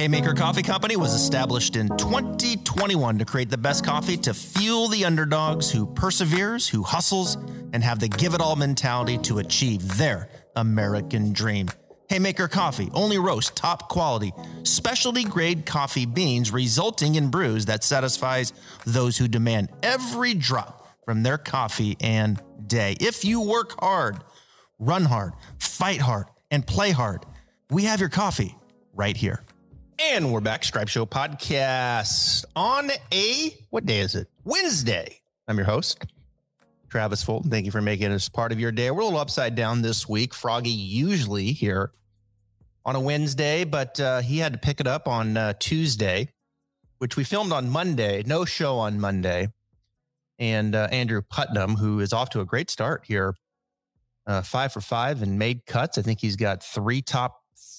Haymaker Coffee Company was established in 2021 to create the best coffee to fuel the underdogs who perseveres, who hustles, and have the give-it-all mentality to achieve their American dream. Haymaker Coffee only roasts top quality, specialty grade coffee beans, resulting in brews that satisfies those who demand every drop from their coffee and day. If you work hard, run hard, fight hard, and play hard, we have your coffee right here. And we're back, Stripe Show Podcast on what day is it? Wednesday. I'm your host, Travis Fulton. Thank you for making us part of your day. We're a little upside down this week. Froggy usually here on a Wednesday, but he had to pick it up on Tuesday, which we filmed on Monday. No show on Monday. And Andrew Putnam, who is off to a great start here, 5 for 5 and made cuts. I think he's got 4 top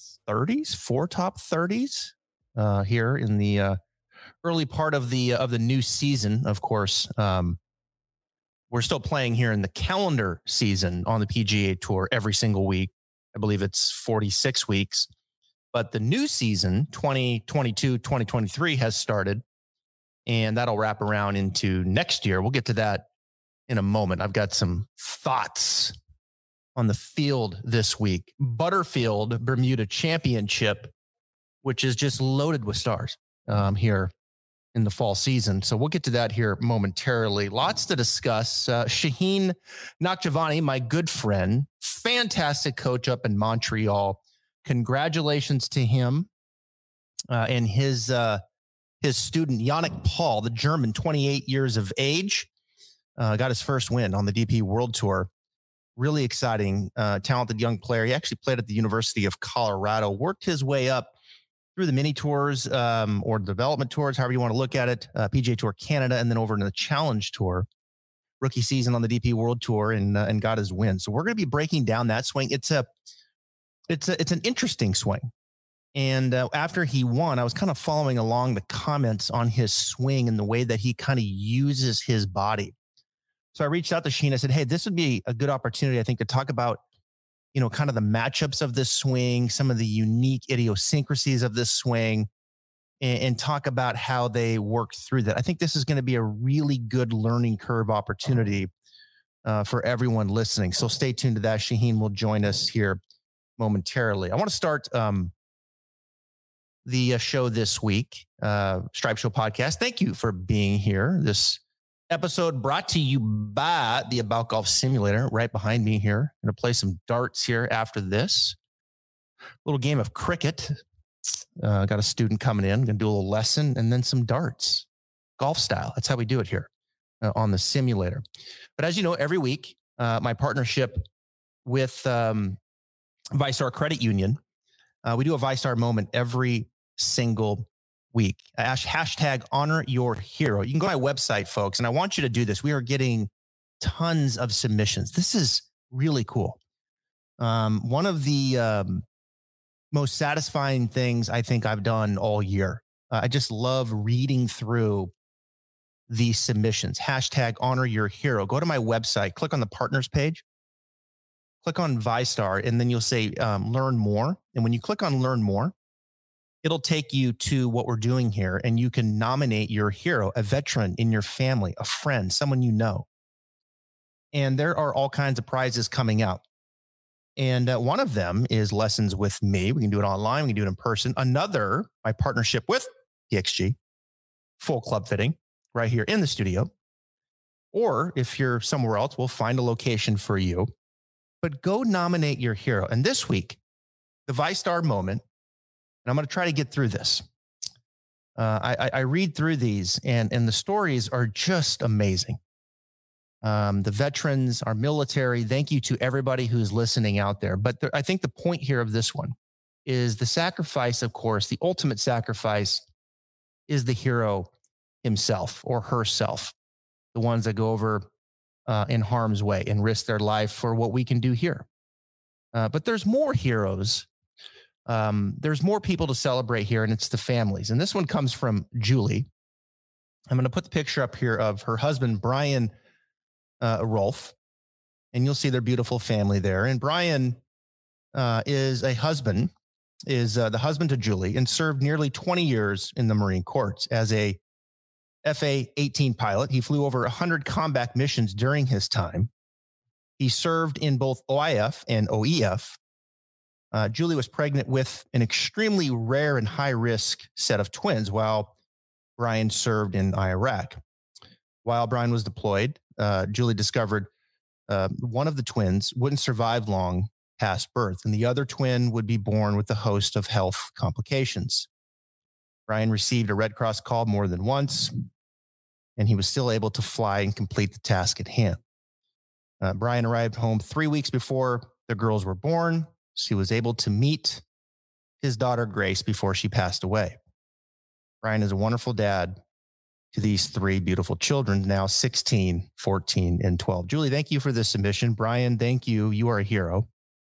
30s here in the early part of the new season. Of course, we're still playing here in the calendar season on the PGA Tour every single week. I believe it's 46 weeks, but the new season 2022-2023 has started, and that'll wrap around into next year. We'll get to that in a moment. I've got some thoughts on the field this week. Butterfield Bermuda Championship, which is just loaded with stars here in the fall season. So we'll get to that here momentarily. Lots to discuss. Shaheen Nakjavani, my good friend, fantastic coach up in Montreal. Congratulations to him and his student, Yannick Paul, the German, 28 years of age, got his first win on the DP World Tour. Really exciting, talented young player. He actually played at the University of Colorado, worked his way up through the mini tours or development tours, however you want to look at it, PGA Tour Canada, and then over to the Challenge Tour, rookie season on the DP World Tour, and got his win. So we're going to be breaking down that swing. It's an interesting swing. And after he won, I was kind of following along the comments on his swing and the way that he kind of uses his body. So I reached out to Sheen. I said, hey, this would be a good opportunity, I think, to talk about, kind of the matchups of this swing, some of the unique idiosyncrasies of this swing, and talk about how they work through that. I think this is going to be a really good learning curve opportunity for everyone listening. So stay tuned to that. Shaheen will join us here momentarily. I want to start the show this week, Stripe Show Podcast. Thank you for being here. This episode brought to you by the About Golf Simulator right behind me here. I'm going to play some darts here after this. Little game of cricket. Got a student coming in, going to do a little lesson, and then some darts, golf style. That's how we do it here on the simulator. But as you know, every week, my partnership with VyStar Credit Union, we do a VyStar moment every single week. Hashtag honor your hero. You can go to my website, folks, and I want you to do this. We are getting tons of submissions. This is really cool. One of the most satisfying things I think I've done all year. I just love reading through these submissions. Hashtag honor your hero. Go to my website, click on the partners page, click on VyStar, and then you'll say learn more. And when you click on learn more, it'll take you to what we're doing here, and you can nominate your hero, a veteran in your family, a friend, someone you know. And there are all kinds of prizes coming out. And one of them is lessons with me. We can do it online. We can do it in person. Another, my partnership with DXG, full club fitting right here in the studio. Or if you're somewhere else, we'll find a location for you. But go nominate your hero. And this week, the VyStar moment, and I'm going to try to get through this. I read through these, and the stories are just amazing. The veterans, our military, thank you to everybody who's listening out there. But I think the point here of this one is the sacrifice, of course, the ultimate sacrifice is the hero himself or herself, the ones that go over in harm's way and risk their life for what we can do here. But there's more heroes. There's more people to celebrate here, and it's the families. And this one comes from Julie. I'm going to put the picture up here of her husband, Brian Rolfe, and you'll see their beautiful family there. And Brian is a husband is the husband to Julie and served nearly 20 years in the Marine Corps as a FA-18 pilot. He flew over 100 combat missions during his time. He served in both OIF and OEF. Julie was pregnant with an extremely rare and high-risk set of twins while Brian served in Iraq. While Brian was deployed, Julie discovered one of the twins wouldn't survive long past birth, and the other twin would be born with a host of health complications. Brian received a Red Cross call more than once, and he was still able to fly and complete the task at hand. Brian arrived home 3 weeks before the girls were born, so he was able to meet his daughter, Grace, before she passed away. Brian is a wonderful dad to these three beautiful children, now 16, 14, and 12. Julie, thank you for this submission. Brian, thank you. You are a hero.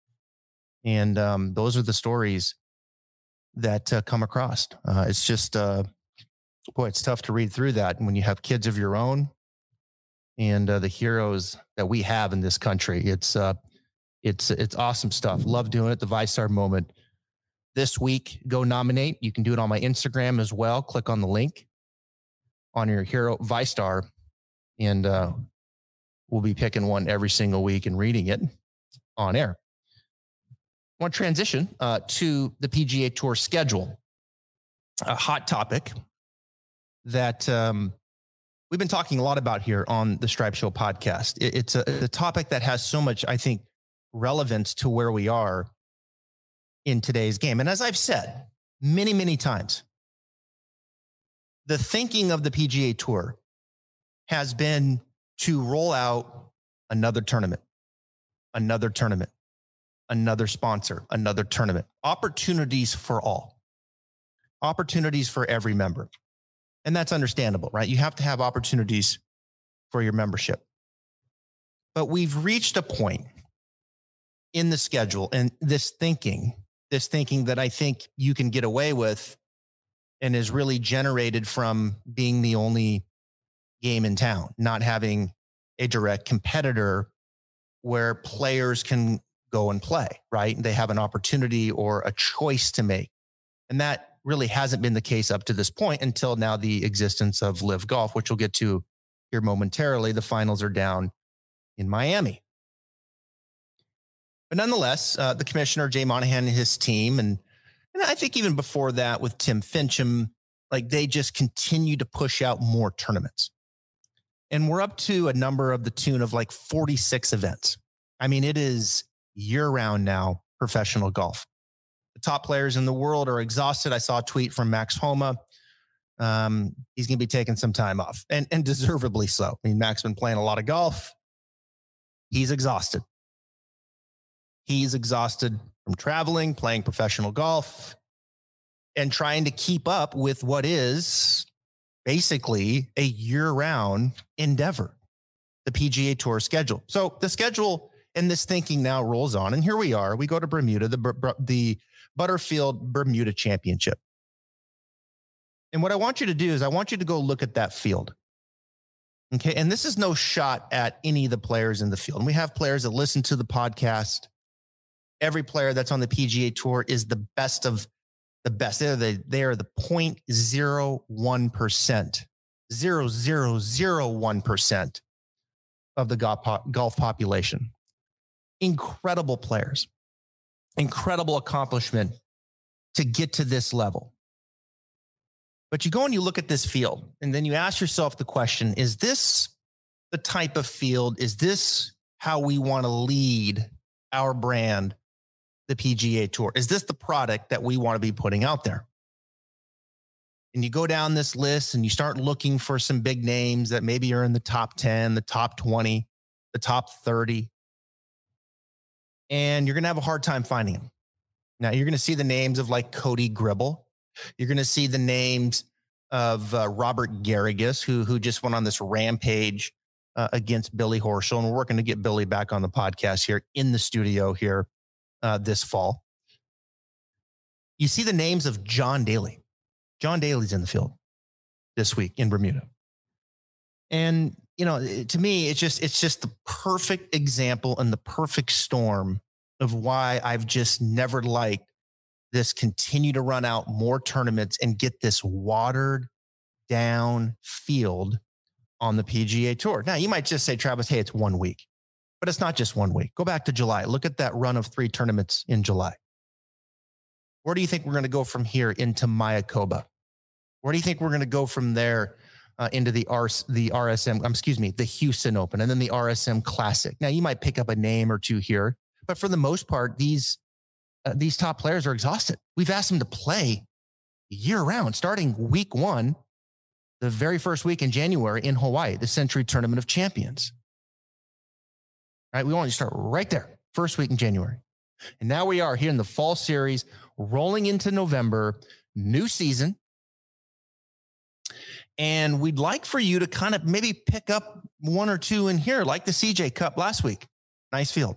And those are the stories that come across. It's just, boy, it's tough to read through that when you have kids of your own and the heroes that we have in this country. It's awesome stuff. Love doing it. The VyStar moment this week. Go nominate. You can do it on my Instagram as well. Click on the link on your hero VyStar, and we'll be picking one every single week and reading it on air. I want to transition to the PGA Tour schedule, a hot topic that we've been talking a lot about here on the Stripe Show podcast. It's a topic that has so much, I think, relevance to where we are in today's game. And as I've said many, many times, the thinking of the PGA Tour has been to roll out another tournament, another sponsor, another tournament, opportunities for all, opportunities for every member. And that's understandable, right? You have to have opportunities for your membership. But we've reached a point in the schedule and this thinking that I think you can get away with and is really generated from being the only game in town, not having a direct competitor where players can go and play, right? They have an opportunity or a choice to make. And that really hasn't been the case up to this point until now the existence of Live Golf, which we'll get to here momentarily. The finals are down in Miami. But nonetheless, the commissioner, Jay Monahan, and his team, and I think even before that with Tim Fincham, like they just continue to push out more tournaments. And we're up to a number of the tune of like 46 events. I mean, it is year-round now professional golf. The top players in the world are exhausted. I saw a tweet from Max Homa. He's going to be taking some time off, and deservedly so. I mean, Max has been playing a lot of golf. He's exhausted. He's exhausted from traveling, playing professional golf, and trying to keep up with what is basically a year-round endeavor, the PGA Tour schedule. So the schedule and this thinking now rolls on, and here we are. We go to Bermuda, the Butterfield Bermuda Championship. And what I want you to do is I want you to go look at that field. Okay, and this is no shot at any of the players in the field. And we have players that listen to the podcast. Every player that's on the PGA Tour is the best of the best. They are the 0.01%, 0.0001% of the golf population. Incredible players, incredible accomplishment to get to this level. But you go and you look at this field, and then you ask yourself the question, is this the type of field? Is this how we want to lead our brand, the PGA Tour? Is this the product that we want to be putting out there? And you go down this list and you start looking for some big names that maybe are in the top 10, the top 20, the top 30. And you're going to have a hard time finding them. Now, you're going to see the names of like Cody Gribble. You're going to see the names of Robert Garrigus, who just went on this rampage against Billy Horschel. And we're working to get Billy back on the podcast here in the studio here this fall. You see the names of John Daly. John Daly's in the field this week in Bermuda. And, you know, to me, it's just the perfect example and the perfect storm of why I've just never liked this continue to run out more tournaments and get this watered down field on the PGA Tour. Now, you might just say, Travis, hey, it's 1 week, but it's not just 1 week. Go back to July. Look at that run of 3 tournaments in July. Where do you think we're going to go from here into Mayakoba? Where do you think we're going to go from there into the Houston Open and then the RSM Classic? Now, you might pick up a name or two here, but for the most part, these top players are exhausted. We've asked them to play year round, starting week 1, the very first week in January in Hawaii, the Century Tournament of Champions. All right, we want to start right there, first week in January. And now we are here in the fall series, rolling into November, new season. And we'd like for you to kind of maybe pick up 1 or 2 in here, like the CJ Cup last week. Nice field.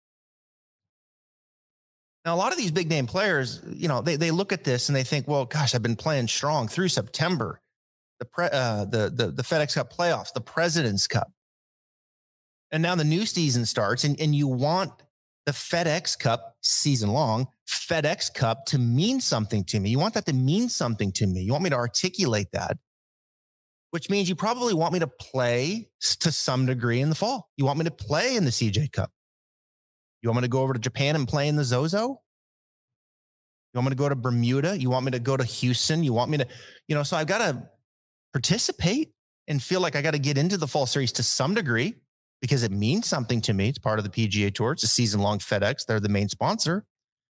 Now, a lot of these big name players, they look at this and they think, well, gosh, I've been playing strong through September, the FedEx Cup playoffs, the President's Cup. And now the new season starts and you want the FedEx Cup season long, FedEx Cup to mean something to me. You want that to mean something to me. You want me to articulate that, which means you probably want me to play to some degree in the fall. You want me to play in the CJ Cup. You want me to go over to Japan and play in the Zozo? You want me to go to Bermuda? You want me to go to Houston? You want me to, so I've got to participate and feel like I got to get into the fall series to some degree because it means something to me. It's part of the PGA Tour. It's a season-long FedEx. They're the main sponsor.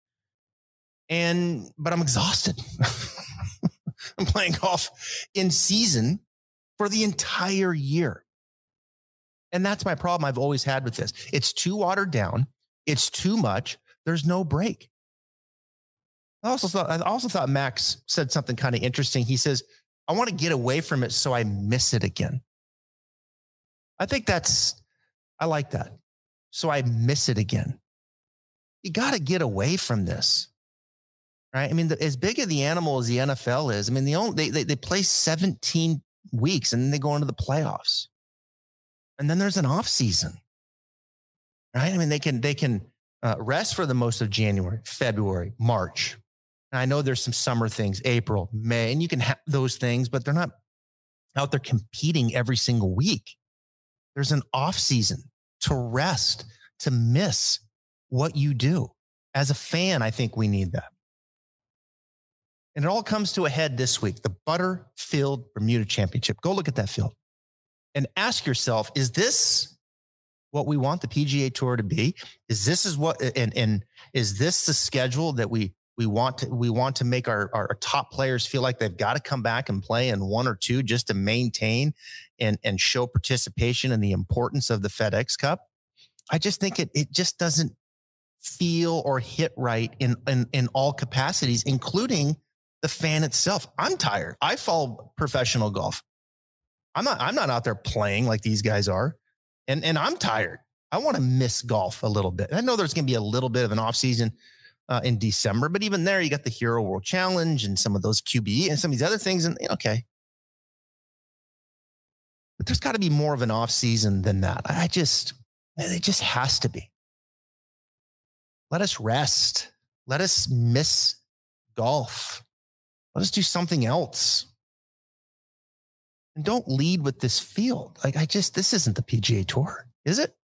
But I'm exhausted. I'm playing golf in season for the entire year. And that's my problem I've always had with this. It's too watered down. It's too much. There's no break. I also thought Max said something kind of interesting. He says, I want to get away from it so I miss it again. I like that. So I miss it again. You got to get away from this, right? I mean, as big of the animal as the NFL is, I mean, they play 17 weeks and then they go into the playoffs. And then there's an off season, right? I mean, they can rest for the most of January, February, March. And I know there's some summer things, April, May, and you can have those things, but they're not out there competing every single week. There's an off season to rest, to miss what you do. As a fan, I think we need that. And it all comes to a head this week, the Butterfield Bermuda Championship. Go look at that field and ask yourself, is this what we want the PGA Tour to be? Is this the schedule that we want to make our top players feel like they've got to come back and play in 1 or 2 just to maintain and show participation and the importance of the FedEx Cup? I just think it just doesn't feel or hit right in all capacities, including the fan itself. I'm tired. I follow professional golf. I'm not out there playing like these guys are. And I'm tired. I want to miss golf a little bit. I know there's going to be a little bit of an off season in December, but even there, you got the Hero World Challenge and some of those QBE and some of these other things. And okay, but there's got to be more of an off season than that. It just has to be. Let us rest. Let us miss golf. Let us do something else. And don't lead with this field. This isn't the PGA Tour, is it?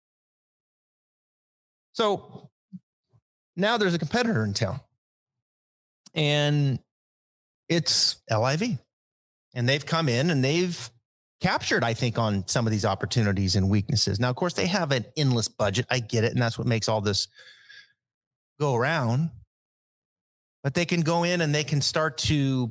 So now there's a competitor in town and it's LIV, and they've come in and they've captured, I think, on some of these opportunities and weaknesses. Now, of course, they have an endless budget. I get it. And that's what makes all this go around. But they can go in and they can start to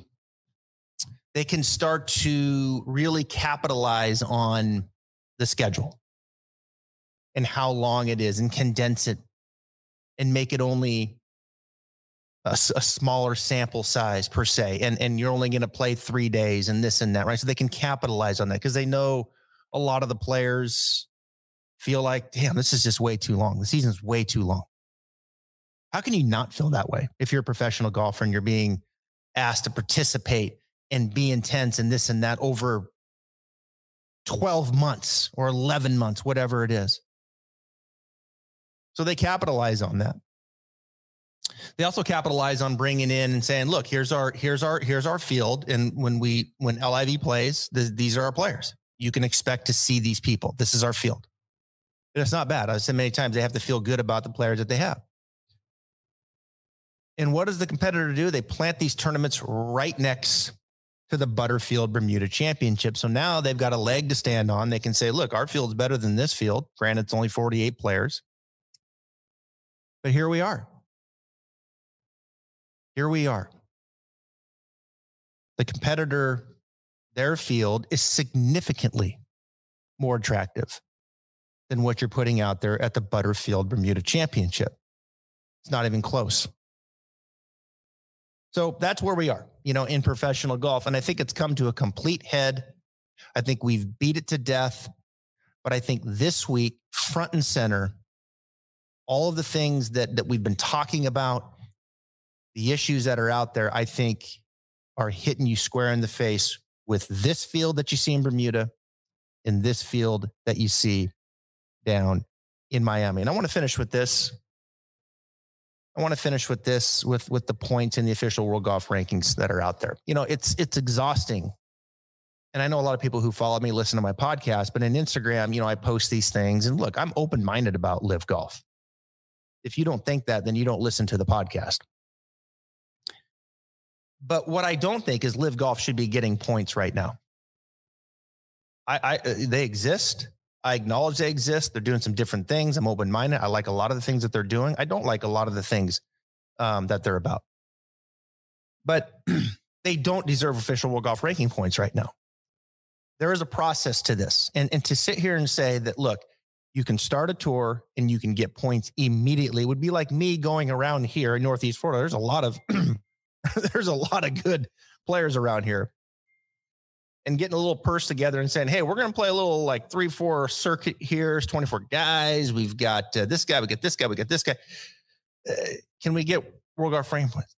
really capitalize on the schedule and how long it is and condense it and make it only a smaller sample size per se. And you're only going to play 3 days and this and that, right? So they can capitalize on that because they know a lot of the players feel like, damn, this is just way too long. The season's way too long. How can you not feel that way if you're a professional golfer and you're being asked to participate and be intense and this and that over 12 months or 11 months, whatever it is? So they capitalize on that. They also capitalize on bringing in and saying, look, here's our field. And when LIV plays, these are our players. You can expect to see these people. This is our field. And it's not bad. I've said many times they have to feel good about the players that they have. And what does the competitor do? They plant these tournaments right next to the Butterfield Bermuda Championship. So now they've got a leg to stand on. They can say, look, our field's better than this field. Granted, it's only 48 players. But here we are. Here we are. The competitor, their field is significantly more attractive than what you're putting out there at the Butterfield Bermuda Championship. It's not even close. So that's where we are, in professional golf. And I think it's come to a complete head. I think we've beat it to death. But I think this week, front and center, all of the things that we've been talking about, the issues that are out there, I think are hitting you square in the face with this field that you see in Bermuda and this field that you see down in Miami. And I want to finish with this. With the points in the official World Golf rankings that are out there. It's exhausting. And I know a lot of people who follow me listen to my podcast, but in Instagram, I post these things. And look, I'm open-minded about LIV Golf. If you don't think that, then you don't listen to the podcast. But what I don't think is LIV Golf should be getting points right now. They exist. I acknowledge they exist. They're doing some different things. I'm open-minded. I like a lot of the things that they're doing. I don't like a lot of the things that they're about. But they don't deserve official World Golf ranking points right now. There is a process to this. And to sit here and say that, look, you can start a tour and you can get points immediately would be like me going around here in Northeast Florida. There's a lot of good players around here. And getting a little purse together and saying, hey, we're going to play a little like 3-4 circuit here. It's 24 guys. We've got this guy. We get this guy. We get this guy. Can we get World Golf ranking points?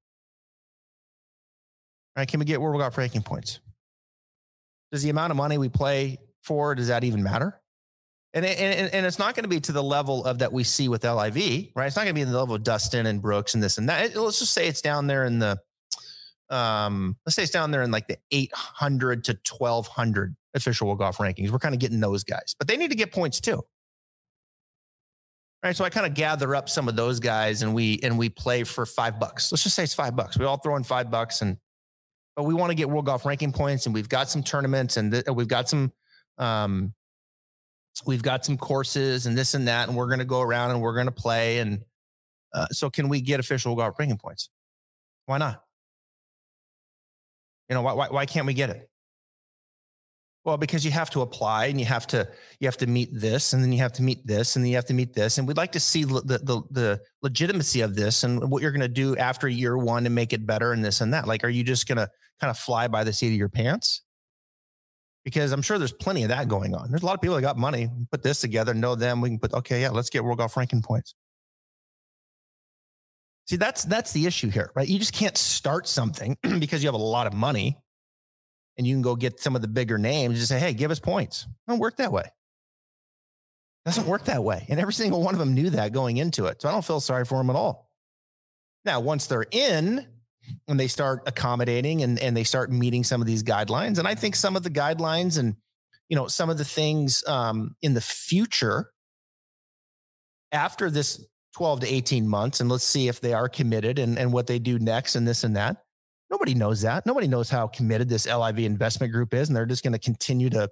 All right. Can we get World Golf ranking points? Does the amount of money we play for, does that even matter? And it's not going to be to the level of that we see with LIV, right? It's not going to be the level of Dustin and Brooks and this and that. Let's just say it's down there in the, let's say it's down there in like the 800 to 1200 official World Golf rankings. We're kind of getting those guys, but they need to get points too. All right. So I kind of gather up some of those guys and we play for $5. Let's just say it's $5. We all throw in $5 but we want to get World Golf ranking points and we've got some tournaments and we've got some courses and this and that. And we're going to go around and we're going to play. And so can we get official World Golf ranking points? Why not? Why can't we get it? Well, because you have to apply and you have to meet this and then you have to meet this and then you have to meet this. And we'd like to see the legitimacy of this and what you're going to do after year one to make it better and this and that. Like, are you just going to kind of fly by the seat of your pants? Because I'm sure there's plenty of that going on. There's a lot of people that got money, put this together, know them. We can put, okay, yeah, let's get World Golf ranking points. See, that's the issue here, right? You just can't start something because you have a lot of money and you can go get some of the bigger names and just say, hey, give us points. It doesn't work that way. It doesn't work that way. And every single one of them knew that going into it. So I don't feel sorry for them at all. Now, once they're in and they start accommodating and they start meeting some of these guidelines, and I think some of the guidelines and, some of the things in the future after this 12 to 18 months, and let's see if they are committed and what they do next and this and that. Nobody knows that. Nobody knows how committed this LIV investment group is. And they're just going to continue to,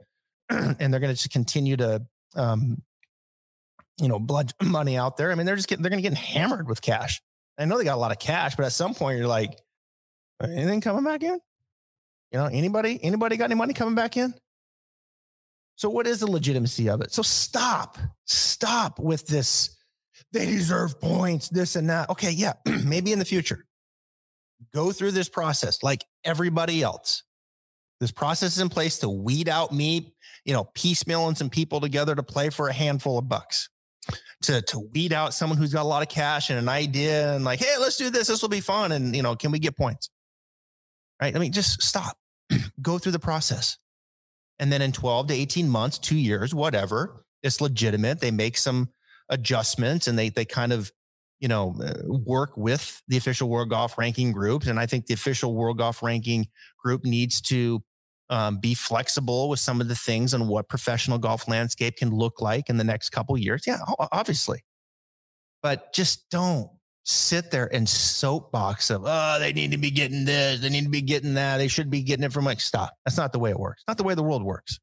blood money out there. I mean, they're going to get hammered with cash. I know they got a lot of cash, but at some point you're like, anything coming back in? Anybody got any money coming back in? So what is the legitimacy of it? So stop with this. They deserve points, this and that. Okay, yeah, maybe in the future. Go through this process like everybody else. This process is in place to weed out me, piecemealing some people together to play for a handful of bucks. To weed out someone who's got a lot of cash and an idea and like, hey, let's do this. This will be fun. And, can we get points? Right? I mean, just stop. Go through the process. And then in 12 to 18 months, 2 years, whatever, it's legitimate. They make some adjustments and they kind of, work with the official World Golf Ranking groups. And I think the official World Golf Ranking group needs to be flexible with some of the things on what professional golf landscape can look like in the next couple of years. Yeah, obviously. But just don't sit there and soapbox of, they need to be getting this, they need to be getting that, they should be getting it from stop. That's not the way it works. Not the way the world works.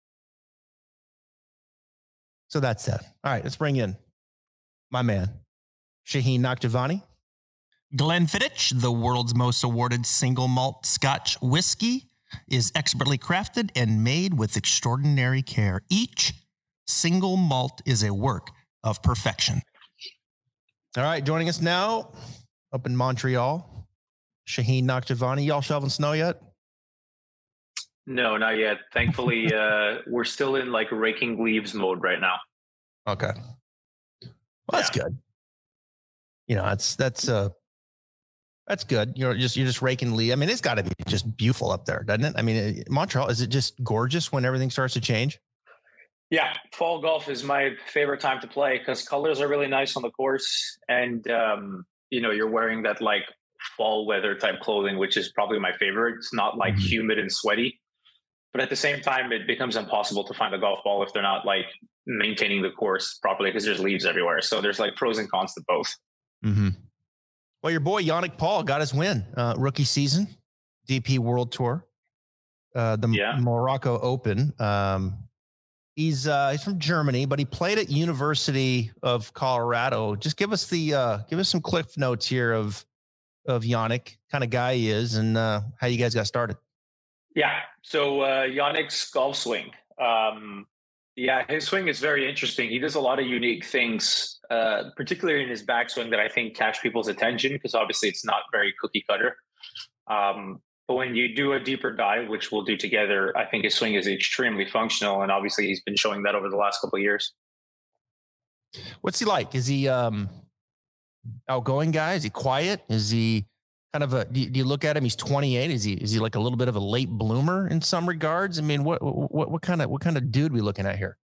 So that's that. All right, let's bring in my man, Shaheen Nakhtavani. Glenfiddich, the world's most awarded single malt Scotch whiskey, is expertly crafted and made with extraordinary care. Each single malt is a work of perfection. All right, joining us now up in Montreal, Shaheen Nakhtavani. Y'all shoveling snow yet? No, not yet. Thankfully, we're still in raking leaves mode right now. Okay. Well, that's good. That's good. You're just raking leaves. I mean, it's got to be just beautiful up there, doesn't it? I mean, Montreal, is it just gorgeous when everything starts to change? Yeah, fall golf is my favorite time to play because colors are really nice on the course, and you're wearing that fall weather type clothing, which is probably my favorite. It's not humid and sweaty, but at the same time, it becomes impossible to find a golf ball if they're not maintaining the course properly because there's leaves everywhere. So there's pros and cons to both. Mm-hmm. Well, your boy Yannick Paul got his win, rookie season, DP World Tour, Morocco Open. He's from Germany, but he played at University of Colorado. Just give us some cliff notes here of Yannick, kind of guy he is, and how you guys got started. Yeah, so Yannick's golf swing. His swing is very interesting. He does a lot of unique things, particularly in his backswing that I think catch people's attention because obviously it's not very cookie cutter. But when you do a deeper dive, which we'll do together, I think his swing is extremely functional. And obviously he's been showing that over the last couple of years. What's he like? Is he outgoing guy? Is he quiet? Is he kind of do you look at him? He's 28. Is he like a little bit of a late bloomer in some regards? I mean, what kind of dude we looking at here?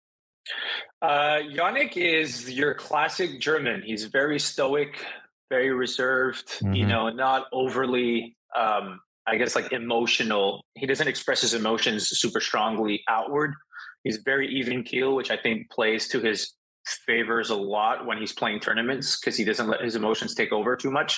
Yannick is your classic German. He's very stoic, very reserved, not overly, emotional. He doesn't express his emotions super strongly outward. He's very even keel, which I think plays to his favors a lot when he's playing tournaments because he doesn't let his emotions take over too much.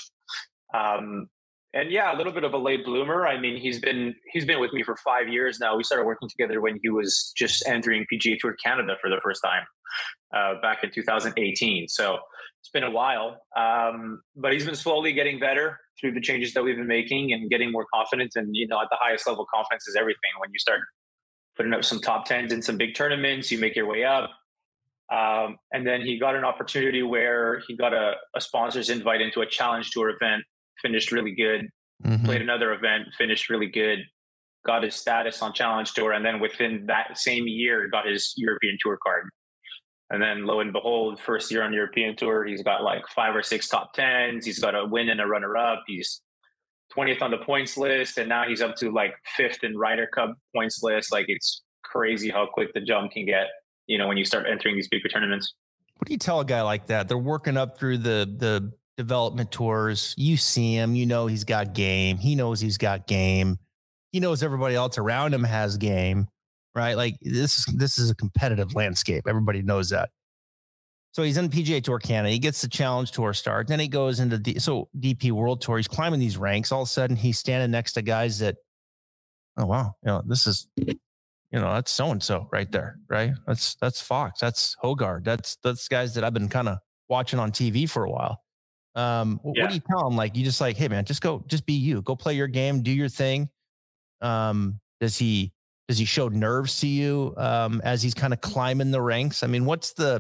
A little bit of a late bloomer. I mean, he's been with me for 5 years now. We started working together when he was just entering PGA Tour Canada for the first time back in 2018. So it's been a while, but he's been slowly getting better through the changes that we've been making and getting more confident. And, at the highest level, confidence is everything. When you start putting up some top tens in some big tournaments, you make your way up. And then he got an opportunity where he got a sponsor's invite into a Challenge Tour event, finished really good, played another event, finished really good, got his status on Challenge Tour. And then within that same year, got his European Tour card. And then lo and behold, first year on European Tour, he's got 5 or 6 top tens. He's got a win and a runner up. He's 20th on the points list. And now he's up to 5th in Ryder Cup points list. It's crazy how quick the jump can get, when you start entering these bigger tournaments. What do you tell a guy like that? They're working up through the development tours. You see him, he's got game. He knows he's got game. He knows everybody else around him has game, right? This is a competitive landscape. Everybody knows that. So he's in PGA Tour Canada. He gets the Challenge Tour start. Then he goes into DP World Tour. He's climbing these ranks. All of a sudden, he's standing next to guys that, oh wow, this is, that's so and so right there, right? That's Fox. That's Hogard. That's guys that I've been kind of watching on TV for a while. What do you tell him? You just hey man, just be you. Go play your game. Do your thing. Does he show nerves to you as he's kind of climbing the ranks? I mean, what's the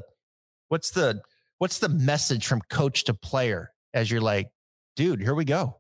message from coach to player as you're dude, here we go?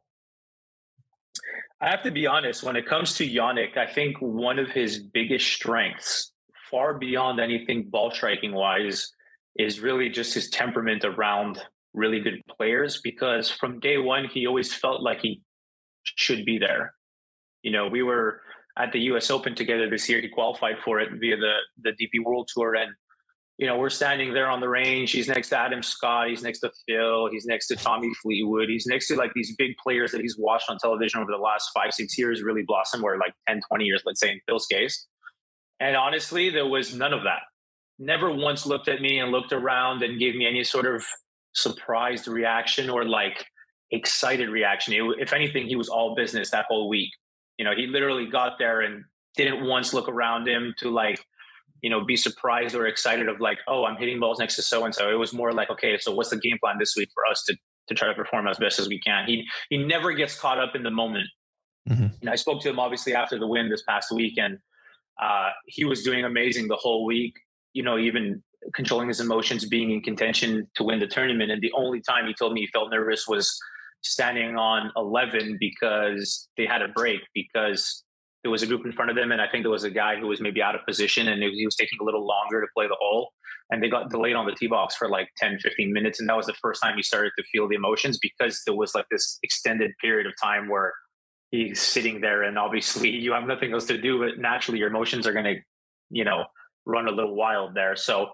I have to be honest, when it comes to Yannick, I think one of his biggest strengths, far beyond anything ball striking wise, is really just his temperament around really good players, because from day one, he always felt like he should be there. We were at the US Open together this year. He qualified for it via the DP World Tour. And we're standing there on the range. He's next to Adam Scott. He's next to Phil. He's next to Tommy Fleetwood. He's next to like these big players that he's watched on television over the last 5-6 years really blossom, or like 10-20 years, let's say in Phil's case. And honestly, there was none of that. Never once looked at me and looked around and gave me any sort of surprised reaction or like excited reaction. If anything, he was all business that whole week. He literally got there and didn't once look around him to like, be surprised or excited of like, oh, I'm hitting balls next to so-and-so. It was more like, okay, so what's the game plan this week for us to try to perform as best as we can? He never gets caught up in the moment. Mm-hmm. I spoke to him obviously after the win this past week, and he was doing amazing the whole week, even controlling his emotions, being in contention to win the tournament. And the only time he told me he felt nervous was standing on 11 because they had a break, because there was a group in front of them, and I think there was a guy who was maybe out of position, and he was taking a little longer to play the hole, and they got delayed on the tee box for like 10-15 minutes. And that was the first time he started to feel the emotions, because there was like this extended period of time where he's sitting there, and obviously you have nothing else to do, but naturally your emotions are going to, run a little wild there. So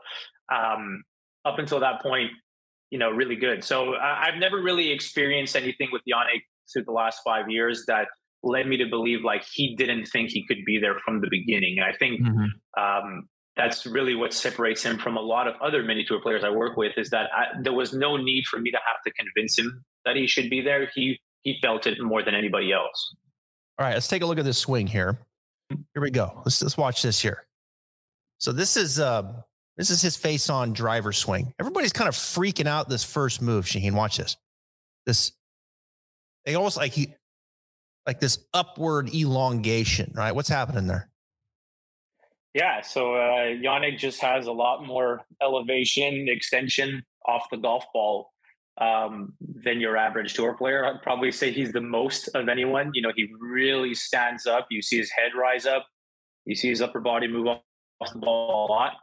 up until that point, really good. So I've never really experienced anything with Jannik through the last 5 years that led me to believe like he didn't think he could be there from the beginning. And I think that's really what separates him from a lot of other mini tour players I work with, is that there was no need for me to have to convince him that he should be there. He felt it more than anybody else. All right, let's take a look at this swing here. Here we go. Let's watch this here. So this is his face-on driver swing. Everybody's kind of freaking out this first move. Shaheen, watch this. They almost like this upward elongation, right? What's happening there? Yeah, so Jannik just has a lot more elevation, extension off the golf ball than your average tour player. I'd probably say he's the most of anyone. He really stands up. You see his head rise up. You see his upper body move off the ball a lot.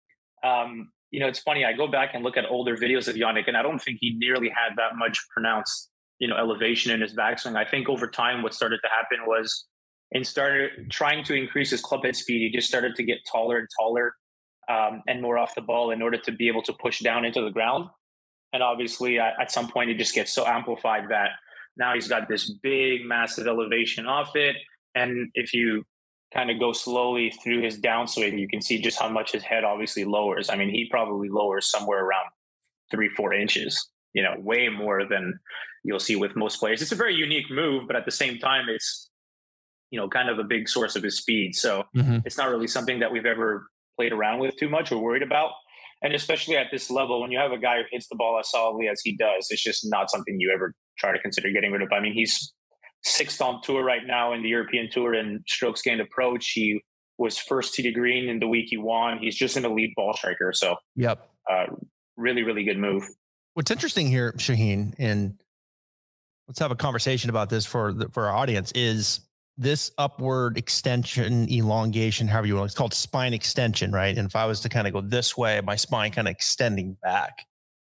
It's funny. I go back and look at older videos of Jannik, and I don't think he nearly had that much pronounced elevation in his backswing. I think over time what started to happen was, and started trying to increase his club head speed, he just started to get taller and taller and more off the ball in order to be able to push down into the ground. And obviously at some point it just gets so amplified that now he's got this big, massive elevation off it. And if you kind of go slowly through his downswing, you can see just how much his head obviously lowers. I mean, he probably lowers somewhere around 3-4 inches, way more than you'll see with most players. It's a very unique move, but at the same time, it's, kind of a big source of his speed. So it's not really something that we've ever played around with too much or worried about. And especially at this level, when you have a guy who hits the ball as solidly as he does, it's just not something you ever try to consider getting rid of. I mean, he's 6th on tour right now in the European Tour in strokes gained approach. He was first tee to green in the week he won. He's just an elite ball striker. So yep, really, really good move. What's interesting here, Shaheen, and let's have a conversation about this for our audience, is this upward extension, elongation, however you want. It's called spine extension, right? And if I was to kind of go this way, my spine kind of extending back.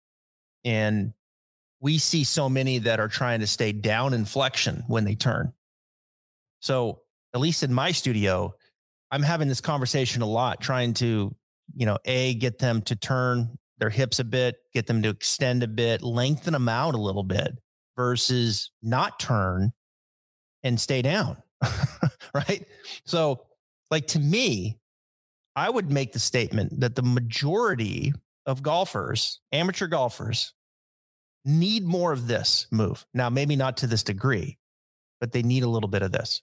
And we see so many that are trying to stay down in flexion when they turn. So at least in my studio, I'm having this conversation a lot, trying to, get them to turn their hips a bit, get them to extend a bit, lengthen them out a little bit, versus not turn and stay down. Right. So like, to me, I would make the statement that the majority of golfers, amateur golfers, need more of this move. Now, maybe not to this degree, but they need a little bit of this.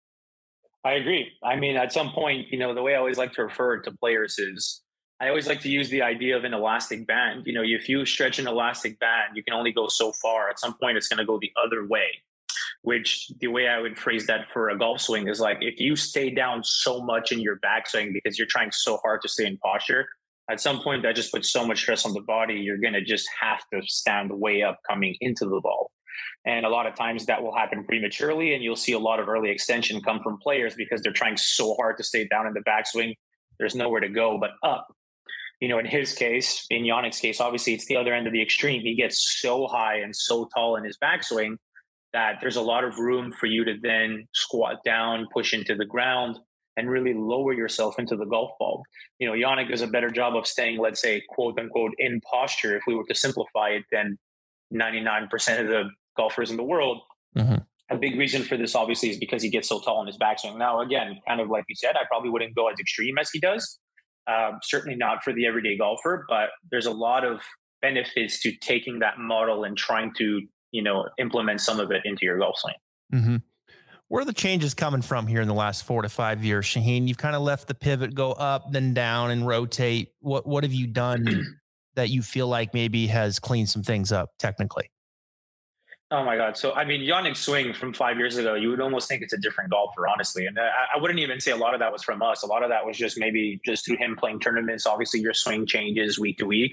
I agree. I mean, at some point, the way I always like to refer to players is, I always like to use the idea of an elastic band. If you stretch an elastic band, you can only go so far. At some point, it's going to go the other way, which the way I would phrase that for a golf swing is like, if you stay down so much in your backswing because you're trying so hard to stay in posture, at some point that just puts so much stress on the body, you're going to just have to stand way up coming into the ball. And a lot of times that will happen prematurely, and you'll see a lot of early extension come from players because they're trying so hard to stay down in the backswing. There's nowhere to go but up. In his case, in Jannik's case, obviously it's the other end of the extreme. He gets so high and so tall in his backswing that there's a lot of room for you to then squat down, push into the ground, and really lower yourself into the golf ball. Yannick does a better job of staying, let's say, quote unquote, in posture, if we were to simplify it, than 99% of the golfers in the world. Mm-hmm. A big reason for this, obviously, is because he gets so tall in his backswing. Now, again, kind of like you said, I probably wouldn't go as extreme as he does. Certainly not for the everyday golfer, but there's a lot of benefits to taking that model and trying to, implement some of it into your golf swing. Mm-hmm. Where are the changes coming from here in the last 4 to 5 years, Shaheen? You've kind of left the pivot go up, then down, and rotate. What have you done that you feel like maybe has cleaned some things up technically? Oh my God. So, I mean, Yannick's swing from 5 years ago, you would almost think it's a different golfer, honestly. And I wouldn't even say a lot of that was from us. A lot of that was just maybe just through him playing tournaments. Obviously, your swing changes week to week.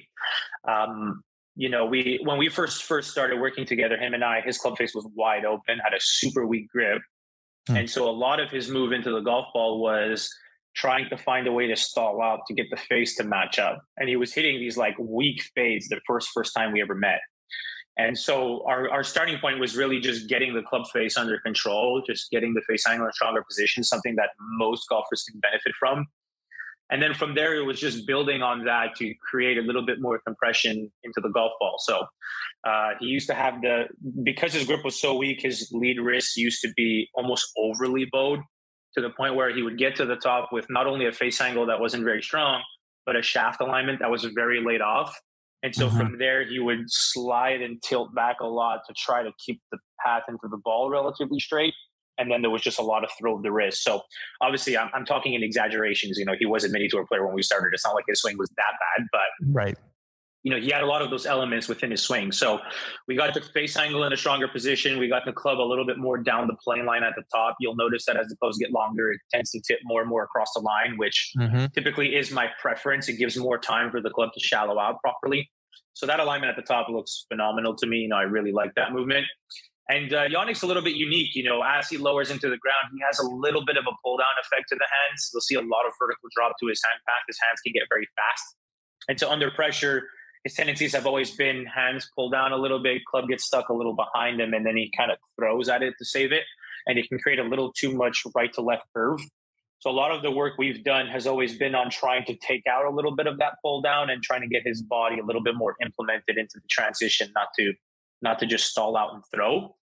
When we first started working together, him and I, his club face was wide open, had a super weak grip. And so a lot of his move into the golf ball was trying to find a way to stall out to get the face to match up. And he was hitting these like weak fades the first time we ever met. And so our starting point was really just getting the club face under control, just getting the face angle in a stronger position, something that most golfers can benefit from. And then from there, it was just building on that to create a little bit more compression into the golf ball. So he used to have because his grip was so weak, his lead wrist used to be almost overly bowed, to the point where he would get to the top with not only a face angle that wasn't very strong, but a shaft alignment that was very laid off. And so from there, he would slide and tilt back a lot to try to keep the path into the ball relatively straight. And then there was just a lot of throw of the wrist. So obviously, I'm talking in exaggerations. He was a mini tour player when we started. It's not like his swing was that bad, but right. He had a lot of those elements within his swing. So we got the face angle in a stronger position. We got the club a little bit more down the plane line at the top. You'll notice that as the clubs get longer, it tends to tip more and more across the line, which typically is my preference. It gives more time for the club to shallow out properly. So that alignment at the top looks phenomenal to me. I really like that movement. And Yannick's a little bit unique. As he lowers into the ground, he has a little bit of a pull down effect to the hands. You'll see a lot of vertical drop to his hand path. His hands can get very fast. And so under pressure, his tendencies have always been hands pull down a little bit, club gets stuck a little behind him, and then he kind of throws at it to save it. And it can create a little too much right to left curve. So a lot of the work we've done has always been on trying to take out a little bit of that pull down and trying to get his body a little bit more implemented into the transition, not to just stall out and throw.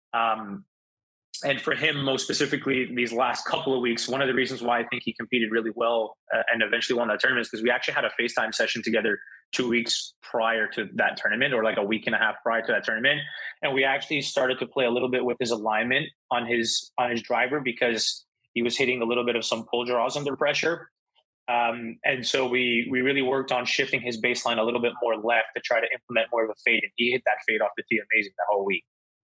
And for him, most specifically, these last couple of weeks, one of the reasons why I think he competed really well and eventually won that tournament is because we actually had a FaceTime session together 2 weeks prior to that tournament, or like a week and a half prior to that tournament. And we actually started to play a little bit with his alignment on his driver, because he was hitting a little bit of some pull draws under pressure. And so we really worked on shifting his baseline a little bit more left to try to implement more of a fade. And he hit that fade off the tee amazing the whole week.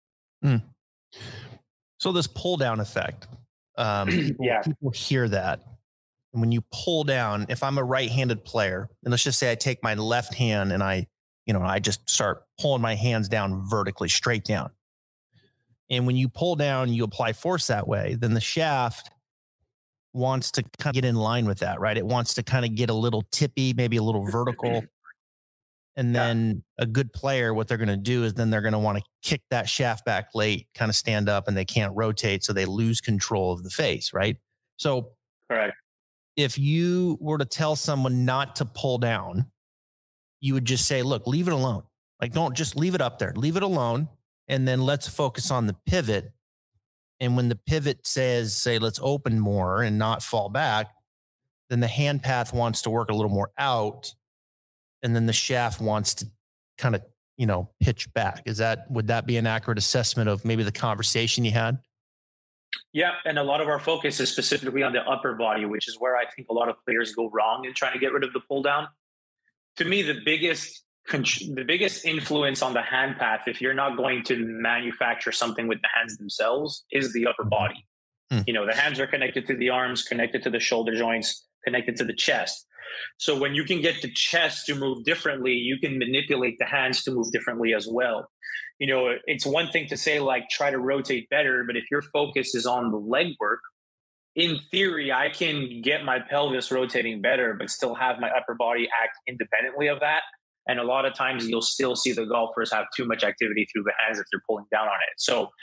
So this pull down effect, people hear that. And when you pull down, if I'm a right-handed player, and let's just say I take my left hand and I just start pulling my hands down vertically, straight down. And when you pull down, you apply force that way, then the shaft wants to kind of get in line with that, right? It wants to kind of get a little tippy, maybe a little vertical. And then a good player, what they're going to do is then they're going to want to kick that shaft back late, kind of stand up, and they can't rotate. So they lose control of the face, right? So correct. If you were to tell someone not to pull down, you would just say, look, leave it alone. Like, don't just leave it up there, leave it alone. And then let's focus on the pivot. And when the pivot says, say, let's open more and not fall back, then the hand path wants to work a little more out. And then the shaft wants to kind of, pitch back. Would that be an accurate assessment of maybe the conversation you had? Yeah. And a lot of our focus is specifically on the upper body, which is where I think a lot of players go wrong in trying to get rid of the pull down. To me, the biggest influence on the hand path, if you're not going to manufacture something with the hands themselves, is the upper body. The hands are connected to the arms, connected to the shoulder joints, connected to the chest. So when you can get the chest to move differently, you can manipulate the hands to move differently as well. It's one thing to say, like, try to rotate better, but if your focus is on the leg work, in theory, I can get my pelvis rotating better, but still have my upper body act independently of that. And a lot of times you'll still see the golfers have too much activity through the hands if they're pulling down on it. So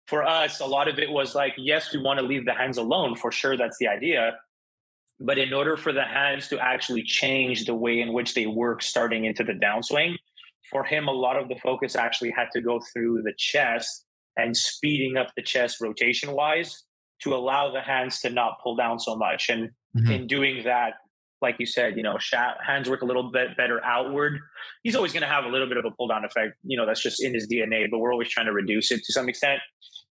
for us, a lot of it was like, yes, we want to leave the hands alone. For sure, that's the idea. But in order for the hands to actually change the way in which they work starting into the downswing, for him, a lot of the focus actually had to go through the chest and speeding up the chest rotation wise to allow the hands to not pull down so much. And in doing that, like you said, hands work a little bit better outward. He's always going to have a little bit of a pull down effect. That's just in his DNA, but we're always trying to reduce it to some extent.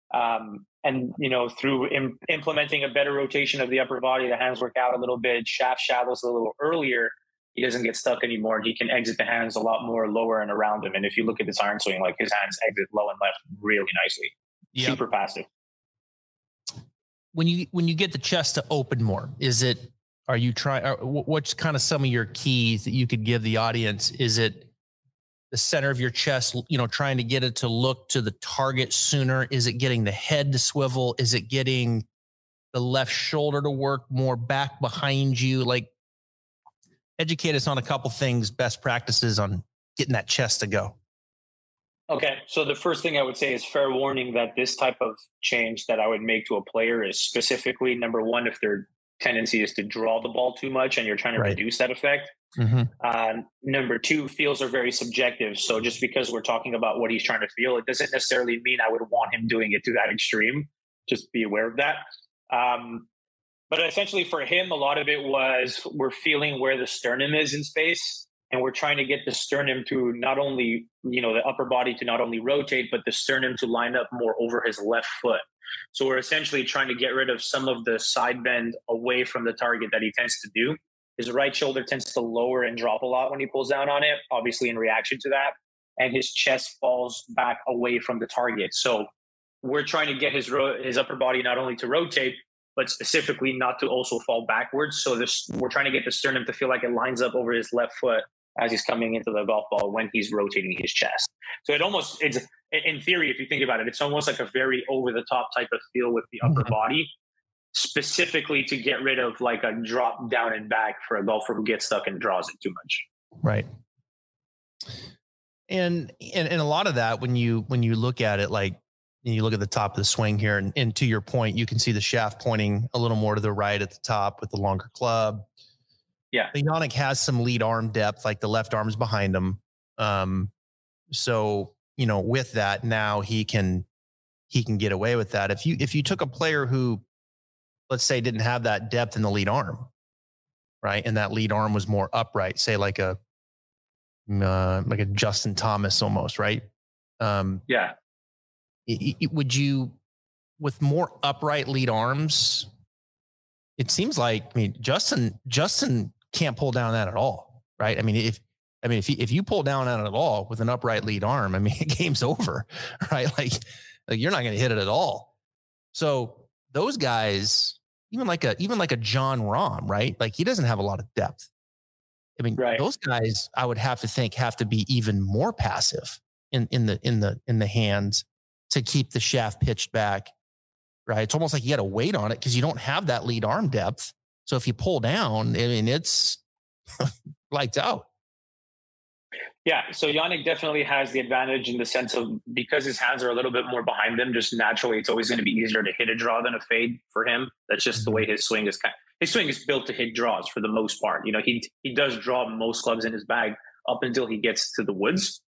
And through implementing a better rotation of the upper body, the hands work out a little bit, shaft shallows a little earlier. He doesn't get stuck anymore. He can exit the hands a lot more lower and around him. And if you look at this iron swing, like his hands exit low and left really nicely. Yep. Super passive. When you get the chest to open more, are you trying, what's kind of some of your keys that you could give the audience? Is it the center of your chest, trying to get it to look to the target sooner? Is it getting the head to swivel? Is it getting the left shoulder to work more back behind you? Like, educate us on a couple things, best practices on getting that chest to go. Okay. So the first thing I would say is fair warning that this type of change that I would make to a player is specifically, number one, if their tendency is to draw the ball too much and you're trying to reduce that effect. Number two, feels are very subjective. So just because we're talking about what he's trying to feel, it doesn't necessarily mean I would want him doing it to that extreme. Just be aware of that. But essentially for him, a lot of it was we're feeling where the sternum is in space. And we're trying to get the sternum to not only, the upper body to not only rotate, but the sternum to line up more over his left foot. So we're essentially trying to get rid of some of the side bend away from the target that he tends to do. His right shoulder tends to lower and drop a lot when he pulls down on it, obviously in reaction to that. And his chest falls back away from the target. So we're trying to get his upper body not only to rotate, but specifically not to also fall backwards. So we're trying to get the sternum to feel like it lines up over his left foot as he's coming into the golf ball when he's rotating his chest. So it's in theory, if you think about it, it's almost like a very over the top type of feel with the upper body, specifically to get rid of like a drop down and back for a golfer who gets stuck and draws it too much. Right. And a lot of that, when you look at it, like you look at the top of the swing here, and to your point, you can see the shaft pointing a little more to the right at the top with the longer club. Yeah. Jannik has some lead arm depth, like the left arm's behind him. So, with that, now he can get away with that. If you took a player who, let's say, didn't have that depth in the lead arm, right? And that lead arm was more upright, say like a Justin Thomas almost, right? Yeah. Would you, with more upright lead arms, it seems like, Justin can't pull down that at all, right? If you pull down that at all with an upright lead arm, game's over, right? Like you're not going to hit it at all. So those guys, even like a John Rahm, right? Like he doesn't have a lot of depth. Those guys, I would have to think, have to be even more passive in the hands to keep the shaft pitched back, right? It's almost like you got to wait on it because you don't have that lead arm depth. So if you pull down, it's lights out. Yeah. So Jannik definitely has the advantage in the sense of, because his hands are a little bit more behind him, just naturally, it's always going to be easier to hit a draw than a fade for him. That's just the way his swing is. His swing is built to hit draws for the most part. He does draw most clubs in his bag up until he gets to the woods.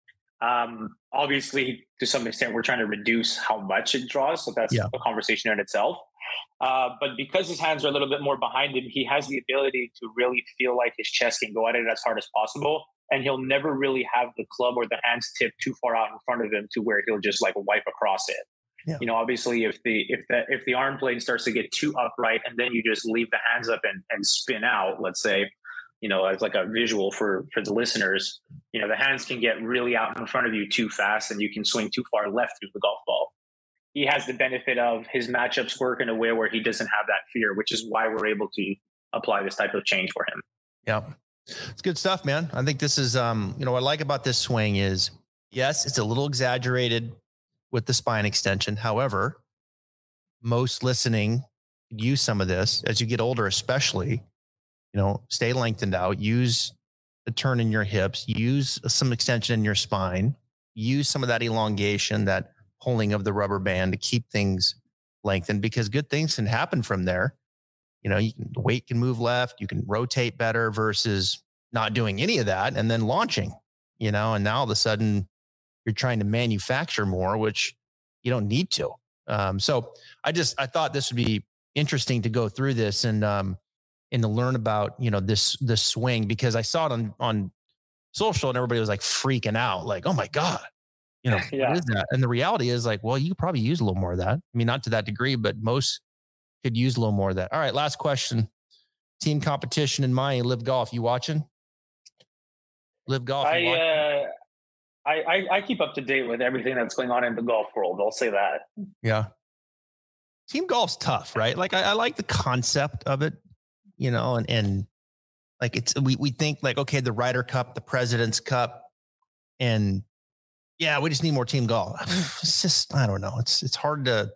Obviously, to some extent, we're trying to reduce how much it draws. So that's a conversation in itself. But because his hands are a little bit more behind him, he has the ability to really feel like his chest can go at it as hard as possible. And he'll never really have the club or the hands tip too far out in front of him to where he'll just like wipe across it. Yeah. Obviously, if the arm plane starts to get too upright and then you just leave the hands up and spin out, let's say, as like a visual for the listeners, the hands can get really out in front of you too fast and you can swing too far left through the golf ball. He has the benefit of his matchups work in a way where he doesn't have that fear, which is why we're able to apply this type of change for him. Yeah. It's good stuff, man. I think this is, what I like about this swing is, yes, it's a little exaggerated with the spine extension. However, most listening use some of this as you get older, especially, stay lengthened out, use the turn in your hips, use some extension in your spine, use some of that elongation, that pulling of the rubber band to keep things lengthened, because good things can happen from there. The weight can move left, you can rotate better versus not doing any of that and then launching, and now all of a sudden you're trying to manufacture more, which you don't need to. So I thought this would be interesting to go through this and to learn about, this swing, because I saw it on social and everybody was like freaking out, like, oh my God, Yeah. What is that? And the reality is like, well, you could probably use a little more of that. I mean, not to that degree, but most could use a little more of that. All right. Last question. Team competition in Miami, Live Golf. You watching? Live Golf. I keep up to date with everything that's going on in the golf world. I'll say that. Yeah. Team golf's tough, right? Like I like the concept of it, and like we think like, okay, the Ryder Cup, the President's Cup, and yeah, we just need more team golf. It's just, I don't know. It's hard to,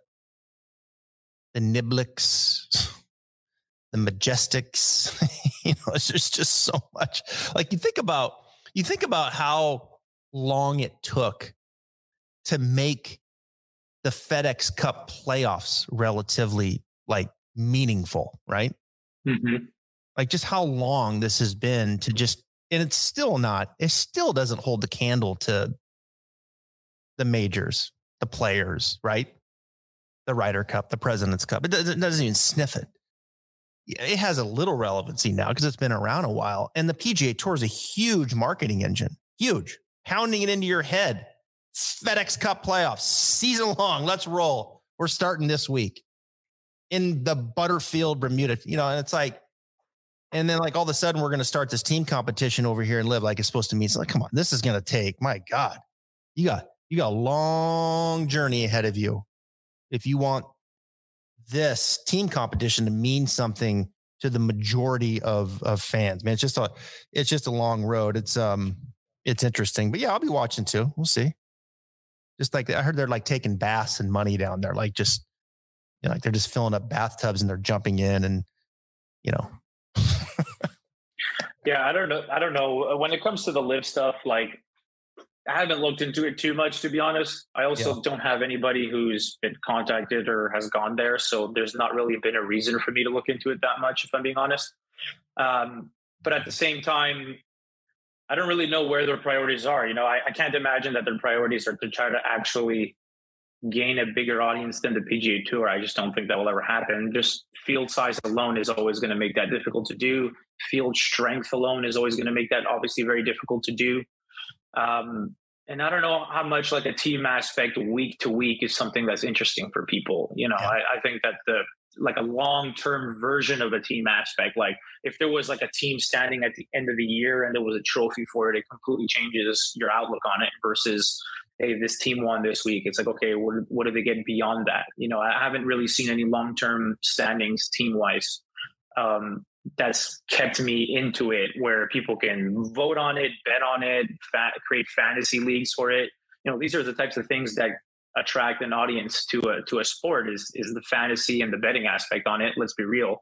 the Niblets, the Majestics, there's just so much. Like you think about how long it took to make the FedEx Cup playoffs relatively like meaningful, right? Mm-hmm. Like just how long this has been to just, and it still doesn't hold the candle to the majors, the players, right? The Ryder Cup, the President's Cup. It doesn't even sniff it. It has a little relevancy now because it's been around a while. And the PGA Tour is a huge marketing engine, huge, pounding it into your head. FedEx Cup playoffs, season long. Let's roll. We're starting this week in the Butterfield, Bermuda, and it's like, and then like all of a sudden we're going to start this team competition over here and Live like it's supposed to mean. It's like, come on, this is going to take, my God, you got a long journey ahead of you. If you want this team competition to mean something to the majority of fans, man, it's just a long road. It's interesting, but yeah, I'll be watching too. We'll see. Just like I heard they're like taking baths and money down there, like just, like they're just filling up bathtubs and they're jumping in and, Yeah, I don't know. When it comes to the Live stuff, like I haven't looked into it too much, to be honest. I also don't have anybody who's been contacted or has gone there. So there's not really been a reason for me to look into it that much, if I'm being honest. But at the same time, I don't really know where their priorities are. I can't imagine that their priorities are to try to actually gain a bigger audience than the PGA Tour. I just don't think that will ever happen. Just field size alone is always going to make that difficult to do. Field strength alone is always going to make that obviously very difficult to do. And I don't know how much like a team aspect week to week is something that's interesting for people. I think that like a long-term version of a team aspect, like if there was like a team standing at the end of the year and there was a trophy for it, it completely changes your outlook on it versus, hey, this team won this week. It's like, okay, what do they get beyond that? I haven't really seen any long-term standings team-wise that's kept me into it, where people can vote on it, bet on it, create fantasy leagues for it. These are the types of things that attract an audience to a sport is the fantasy and the betting aspect on it. Let's be real.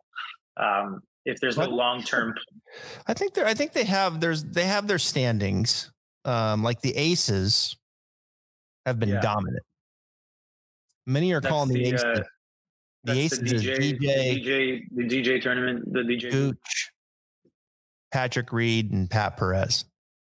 If there's no long-term, I think they have their standings. Like the Aces have been dominant. Many are calling the Aces. The Aces is the DJ tournament, the DJ Gooch, Patrick Reed, and Pat Perez.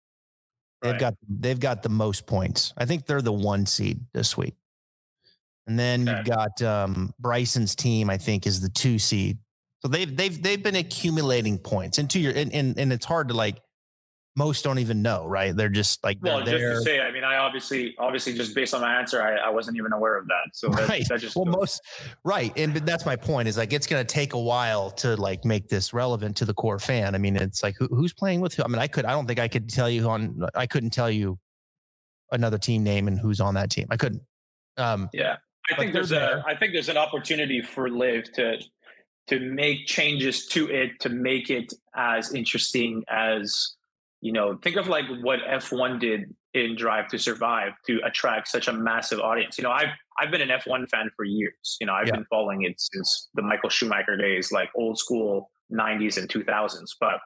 They've got the most points. I think they're the 1 seed this week. And then you've got Bryson's team, I think, is the 2 seed. So they've been accumulating points. And it's hard to like, most don't even know, right? They're just like, just to say, I mean, I obviously just based on my answer, I wasn't even aware of that. So that just and that's my point is like, it's going to take a while to like make this relevant to the core fan. I mean, it's like, who's playing with who? I mean, I don't think I could tell you I couldn't tell you another team name and who's on that team. I couldn't. I think there's an opportunity for Live to make changes to it, to make it as interesting as, think of like what F1 did in Drive to Survive to attract such a massive audience. I've been an F1 fan for years. I've been following it since the Michael Schumacher days, like old school 90s and 2000s. But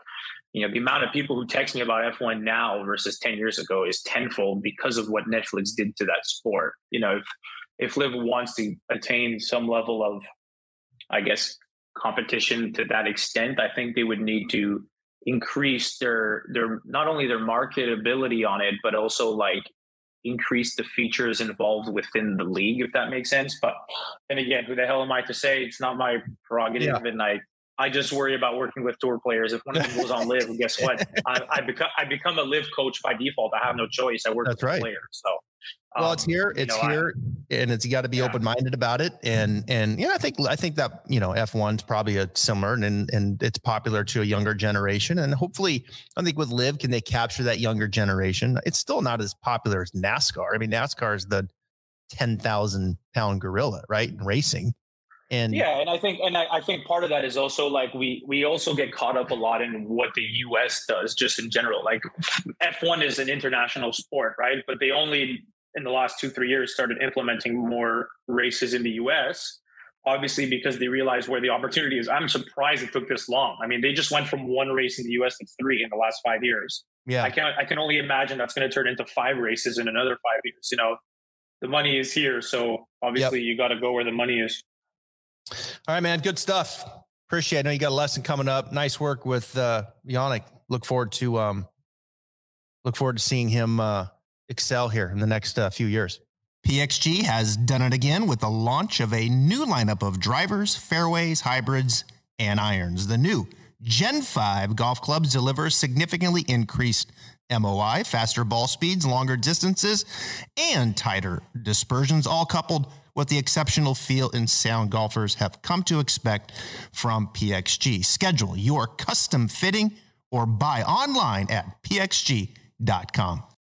You know, the amount of people who text me about F1 now versus 10 years ago is tenfold because of what Netflix did to that sport. You know, if Liv wants to attain some level of, I guess, competition to that extent, I think they would need to increase their not only their marketability on it, but also like increase the features involved within the league, if that makes sense. But then again, who the hell am I to say? It's not my prerogative, and I just worry about working with tour players. If one of them goes on Liv, guess what? I become a Liv coach by default. I have no choice. I work with the players. So, well, it's here, and it's got to be open-minded about it. And I think that, you know, F1's probably a similar and it's popular to a younger generation. And hopefully, I think with Liv, can they capture that younger generation? It's still not as popular as NASCAR. I mean, NASCAR is the 10,000 pound gorilla, right? In racing. And I think part of that is also like we also get caught up a lot in what the US does just in general. Like F1 is an international sport, right? But they only in the last 2-3 years started implementing more races in the US, obviously because they realized where the opportunity is. I'm surprised it took this long. I mean, they just went from 1 race in the US to 3 in the last 5 years. Yeah. I can only imagine that's going to turn into 5 races in another 5 years. You know, the money is here. So obviously you got to go where the money is. All right, man. Good stuff. Appreciate it. I know you got a lesson coming up. Nice work with Yannick. Look forward to seeing him excel here in the next few years. PXG has done it again with the launch of a new lineup of drivers, fairways, hybrids, and irons. The new Gen 5 golf clubs deliver significantly increased MOI, faster ball speeds, longer distances, and tighter dispersions, all coupled with the exceptional feel and sound golfers have come to expect from PXG. Schedule your custom fitting or buy online at pxg.com.